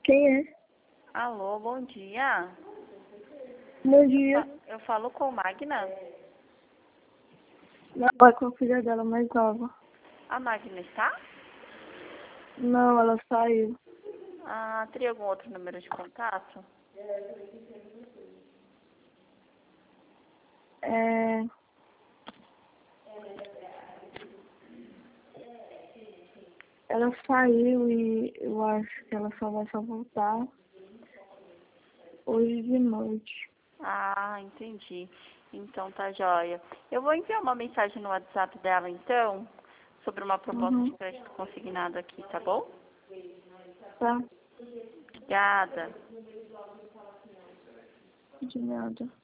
Quem é? Alô, bom dia. Bom dia. Eu falo com Magna. Não, é com a filha dela mais nova. A Magna está? Não, ela saiu. Ah, teria algum outro número de contato? É... Ela saiu e eu acho que ela só vai voltar hoje de noite. Ah, entendi. Então tá joia. Eu vou enviar uma mensagem no WhatsApp dela então, sobre uma proposta de Uhum. crédito consignado aqui, tá bom? Tá? Obrigada. De nada.